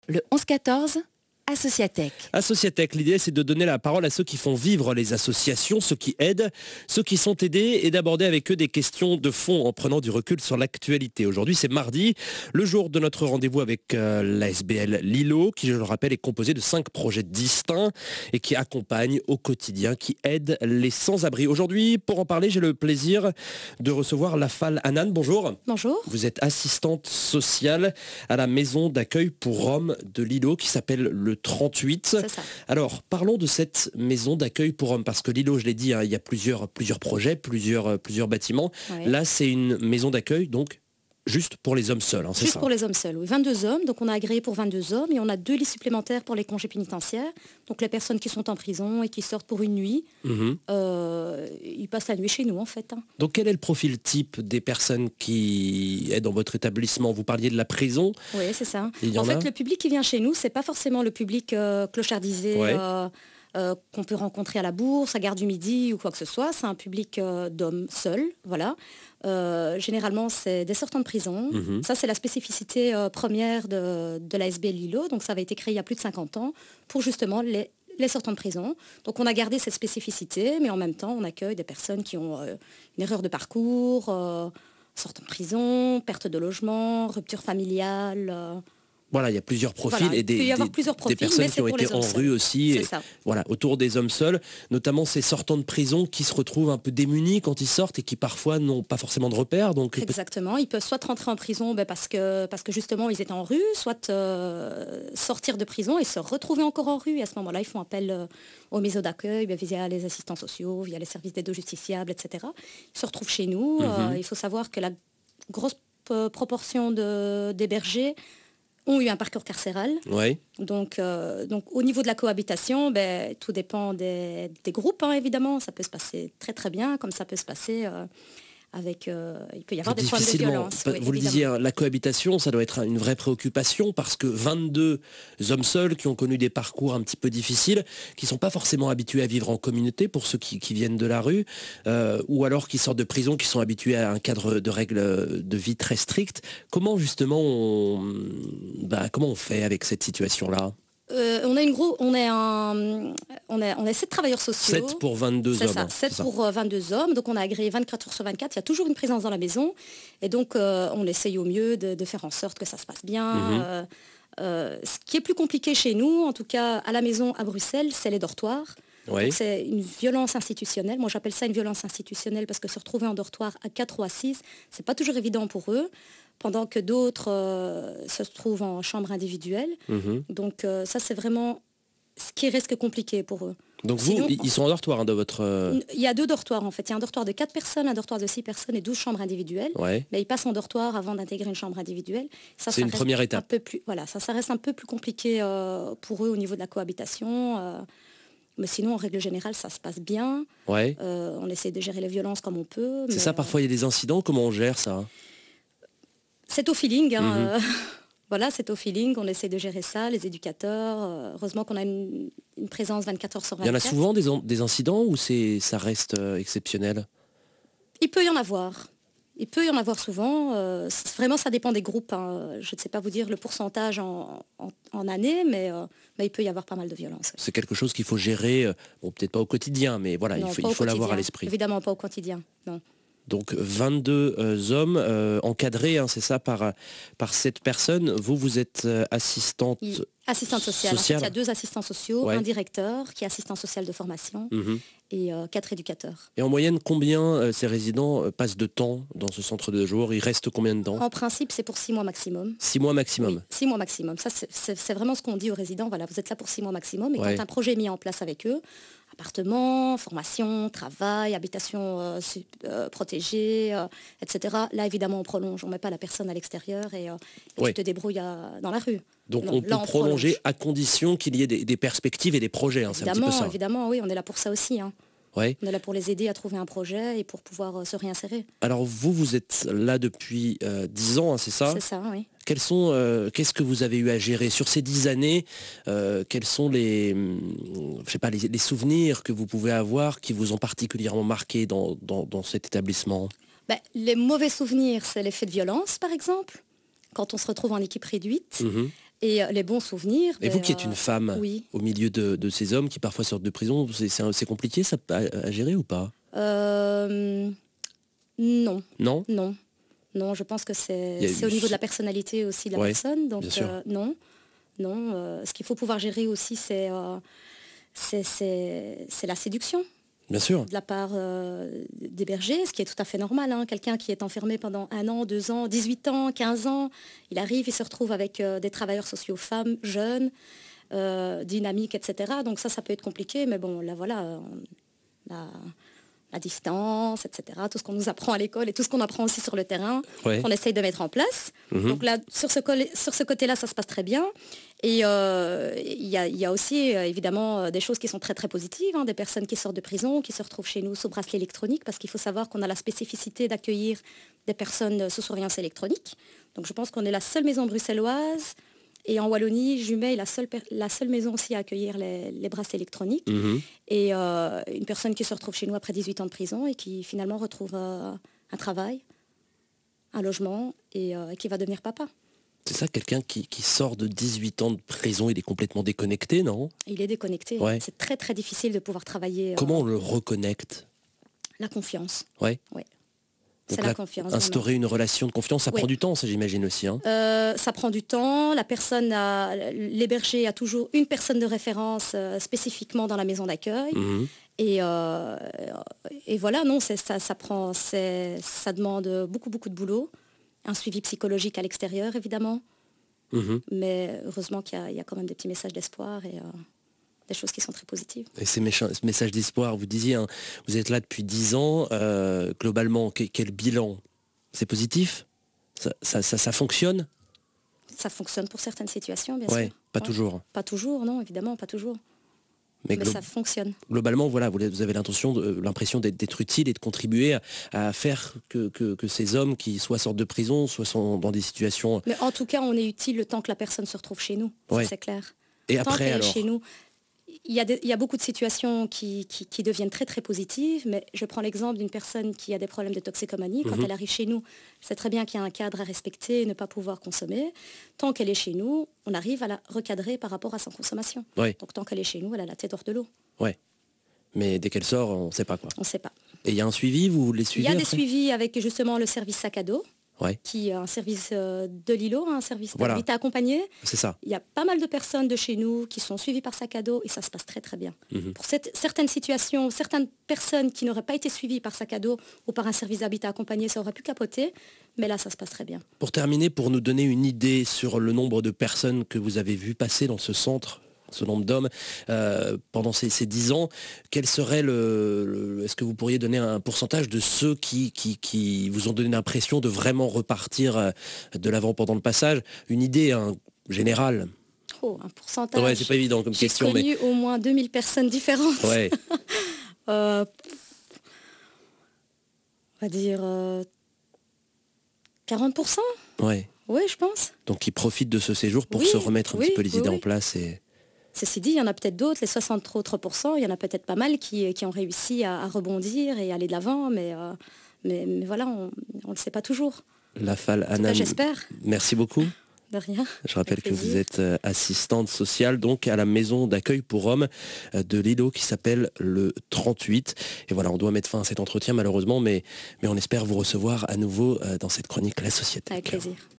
Le 11-14, Associatech. Associatech, l'idée c'est de donner la parole à ceux qui font vivre les associations, ceux qui aident, ceux qui sont aidés et d'aborder avec eux des questions de fond en prenant du recul sur l'actualité. Aujourd'hui c'est mardi, le jour de notre rendez-vous avec l'ASBL Lilo, qui je le rappelle est composé de 5 projets distincts et qui accompagnent au quotidien, qui aident les sans-abri. Aujourd'hui, pour en parler, j'ai le plaisir de recevoir Lafal Hanan. Bonjour. Bonjour. Vous êtes assistante sociale à la maison d'accueil pour Roms de Lilo qui s'appelle le 38. C'est ça. Alors, parlons de cette maison d'accueil pour hommes, parce que Lilo, je l'ai dit, il y a plusieurs projets, plusieurs bâtiments. Ouais. Là, c'est une maison d'accueil, donc juste pour les hommes seuls, c'est Juste ça? pour les hommes seuls, oui. 22 hommes, donc on a agréé pour 22 hommes et on a 2 lits supplémentaires pour les congés pénitentiaires. Donc les personnes qui sont en prison et qui sortent pour une nuit, ils passent la nuit chez nous en fait. Donc quel est le profil type des personnes qui est dans votre établissement? Vous parliez de la prison. Oui, c'est ça. Il y En en a fait, le public qui vient chez nous, c'est pas forcément le public clochardisé Ouais. qu'on peut rencontrer à la bourse, à Gare du Midi ou quoi que ce soit. C'est un public d'hommes seuls, voilà. Généralement, c'est des sortants de prison. Ça, c'est la spécificité première de l'ASBL Lilo. Donc, ça avait été créé il y a plus de 50 ans pour justement les sortants de prison. Donc, on a gardé cette spécificité, mais en même temps, on accueille des personnes qui ont une erreur de parcours, sortant de prison, perte de logement, rupture familiale. Voilà, il y a plusieurs profils Voilà, et il peut y avoir plusieurs des profils, personnes mais qui c'est ont pour été les hommes en seuls. rue aussi, C'est et, ça. voilà, autour des hommes seuls, notamment ces sortants de prison qui se retrouvent un peu démunis quand ils sortent et qui parfois n'ont pas forcément de repères. Donc Exactement, ils peuvent soit rentrer en prison parce que justement ils étaient en rue, soit sortir de prison et se retrouver encore en rue. Et à ce moment-là, ils font appel aux maisons d'accueil, via les assistants sociaux, via les services d'aide aux justiciables, etc. Ils se retrouvent chez nous. Il faut savoir que la grosse proportion d'hébergés ont eu un parcours carcéral. ouais. Donc au niveau de la cohabitation, tout dépend des groupes, évidemment. Ça peut se passer très très bien, comme ça peut se passer avec... il peut y avoir des problèmes de Difficilement. violence. Oui, Vous le évidemment. disiez, la cohabitation, ça doit être une vraie préoccupation parce que 22 hommes seuls qui ont connu des parcours un petit peu difficiles, qui ne sont pas forcément habitués à vivre en communauté pour ceux qui viennent de la rue, ou alors qui sortent de prison, qui sont habitués à un cadre de règles de vie très strict. Comment justement comment on fait avec cette situation-là? On est 7 travailleurs sociaux. 7 pour 22 C'est hommes. ça, 7 pour 22 hommes. Donc on a agréé 24 heures sur 24. Il y a toujours une présence dans la maison. Et donc on essaye au mieux de faire en sorte que ça se passe bien. Ce qui est plus compliqué chez nous, en tout cas à la maison à Bruxelles, c'est les dortoirs. Oui. Donc, c'est une violence institutionnelle. Moi j'appelle ça une violence institutionnelle parce que se retrouver en dortoir à 4 ou à 6, c'est pas toujours évident pour eux, pendant que d'autres se trouvent en chambre individuelle. Donc ça c'est vraiment ce qui reste compliqué pour eux. Donc Sinon, ils sont en dortoir de votre... il y a 2 dortoirs en fait. Il y a un dortoir de 4 personnes, un dortoir de 6 personnes et 12 chambres individuelles. Ouais. Mais ils passent en dortoir avant d'intégrer une chambre individuelle. Ça C'est une reste première étape. Un peu plus, voilà, ça reste un peu plus compliqué pour eux au niveau de la cohabitation. Mais sinon, en règle générale, ça se passe bien. Ouais. On essaie de gérer les violences comme on peut. C'est mais, ça, parfois il y a des incidents, comment on gère ça? c'est au feeling. Voilà, c'est au feeling. On essaie de gérer ça, les éducateurs. Heureusement qu'on a une présence 24 heures sur 24. Il y en a souvent des incidents ou ça reste exceptionnel? Il peut y en avoir. Il peut y en avoir souvent. Vraiment, ça dépend des groupes. Je ne sais pas vous dire le pourcentage en année, mais il peut y avoir pas mal de violence. C'est quelque chose qu'il faut gérer, peut-être pas au quotidien, mais voilà, Non, il pas au faut l'avoir à quotidien. l'esprit. Évidemment, pas au quotidien. Non. Donc 22 hommes encadrés, c'est ça, par cette personne. Vous êtes assistante Assistante sociale. En fait, il y a sociale. 2 assistants sociaux, Ouais. un directeur qui est assistant social de formation et 4 éducateurs. Et en moyenne, combien ces résidents passent de temps dans ce centre de jour? Ils restent combien de temps? En principe, c'est pour 6 mois maximum. 6 mois maximum. Oui, 6 mois maximum. Ça, c'est vraiment ce qu'on dit aux résidents. Voilà, vous êtes là pour 6 mois maximum. Et Ouais. quand un projet est mis en place avec eux, appartement, formation, travail, habitation protégée, etc. Là, évidemment, on prolonge. On ne met pas la personne à l'extérieur et Ouais. tu te débrouilles dans la rue. Donc Non, on peut là, prolonger prolonge. à condition qu'il y ait des perspectives et des projets. C'est un petit peu ça. Évidemment, oui, on est là pour ça aussi. Ouais. On est là pour les aider à trouver un projet et pour pouvoir se réinsérer. Alors vous êtes là depuis 10 ans, c'est ça? C'est ça, oui. Qu'est-ce que vous avez eu à gérer sur ces 10 années? Quels sont les souvenirs que vous pouvez avoir qui vous ont particulièrement marqué dans cet établissement? Les mauvais souvenirs, c'est l'effet de violence, par exemple, quand on se retrouve en équipe réduite. Et les bons souvenirs... Et vous qui êtes une femme, oui. au milieu de ces hommes qui parfois sortent de prison, c'est compliqué ça à gérer ou pas? Non. Non. Non. Non, je pense que c'est au niveau de la personnalité aussi de la personne. Donc non. Non. Ce qu'il faut pouvoir gérer aussi, c'est la séduction. Bien sûr. De la part des bergers, ce qui est tout à fait normal. Hein. Quelqu'un qui est enfermé pendant 1 an, 2 ans, 18 ans, 15 ans, il arrive, il se retrouve avec des travailleurs sociaux femmes, jeunes, dynamiques, etc. Donc ça peut être compliqué, mais bon, là voilà, la distance, etc. Tout ce qu'on nous apprend à l'école et tout ce qu'on apprend aussi sur le terrain, qu'on essaye de mettre en place. Donc là, sur ce côté-là, ça se passe très bien. Et il y a aussi évidemment des choses qui sont très très positives, hein, des personnes qui sortent de prison, qui se retrouvent chez nous sous bracelet électronique, parce qu'il faut savoir qu'on a la spécificité d'accueillir des personnes sous surveillance électronique. Donc je pense qu'on est la seule maison bruxelloise, et en Wallonie, Jumet est la seule maison aussi à accueillir les bracelets électroniques. Et une personne qui se retrouve chez nous après 18 ans de prison et qui finalement retrouve un travail, un logement et qui va devenir papa. C'est ça, quelqu'un qui sort de 18 ans de prison, il est complètement déconnecté, non? Il est déconnecté. C'est très très difficile de pouvoir travailler. Comment on le reconnecte? La confiance. Ouais. C'est la confiance. Instaurer une relation de confiance, ça prend du temps, ça j'imagine aussi. Hein. Ça prend du temps. L'hébergé a toujours une personne de référence spécifiquement dans la maison d'accueil. Et voilà, non, ça demande beaucoup de boulot. Un suivi psychologique à l'extérieur, évidemment. Mais heureusement qu'il y a quand même des petits messages d'espoir et des choses qui sont très positives. Et ces messages d'espoir, vous disiez, hein, vous êtes là depuis 10 ans, globalement, quel bilan? C'est positif? Ça fonctionne? Ça fonctionne pour certaines situations, bien sûr. Pas toujours. Pas toujours, non, évidemment, pas toujours. Mais ça fonctionne. Globalement, voilà, vous avez l'impression d'être utile et de contribuer à faire que ces hommes qui soit sortent de prison, soit sont dans des situations... Mais en tout cas, on est utile le temps que la personne se retrouve chez nous, c'est clair. Et tant après, alors chez nous, il y a beaucoup de situations qui deviennent très très positives, mais je prends l'exemple d'une personne qui a des problèmes de toxicomanie. Quand elle arrive chez nous, c'est très bien qu'il y a un cadre à respecter et ne pas pouvoir consommer. Tant qu'elle est chez nous, on arrive à la recadrer par rapport à sa consommation. Donc tant qu'elle est chez nous, elle a la tête hors de l'eau. Mais dès qu'elle sort, on ne sait pas quoi. On ne sait pas. Et il y a un suivi, vous les suivez? Il y a des suivis avec justement le service sac à dos. Qui est un service de Lilo, un service d'habitat accompagné. C'est ça. Il y a pas mal de personnes de chez nous qui sont suivies par sac à dos et ça se passe très très bien. Pour certaines situations, certaines personnes qui n'auraient pas été suivies par sac à dos ou par un service d'habitat accompagné, ça aurait pu capoter, mais là ça se passe très bien. Pour terminer, pour nous donner une idée sur le nombre de personnes que vous avez vues passer dans ce centre, ce nombre d'hommes, pendant ces 10 ans, quel serait est-ce que vous pourriez donner un pourcentage de ceux qui vous ont donné l'impression de vraiment repartir de l'avant pendant le passage? Une idée générale? Un pourcentage. C'est pas évident comme question. J'ai connu au moins 2000 personnes différentes. On va dire 40%. Oui, je pense. Donc ils profitent de ce séjour pour se remettre un petit peu les idées en place et... Ceci dit, il y en a peut-être d'autres, les 60 autres %, il y en a peut-être pas mal qui ont réussi à rebondir et aller de l'avant, mais voilà, on ne le sait pas toujours. Lafal Anna, j'espère. Merci beaucoup. De rien. Je rappelle que vous êtes assistante sociale donc à la maison d'accueil pour hommes de Lilo qui s'appelle le 38. Et voilà, on doit mettre fin à cet entretien malheureusement, mais on espère vous recevoir à nouveau dans cette chronique La Société. Avec plaisir.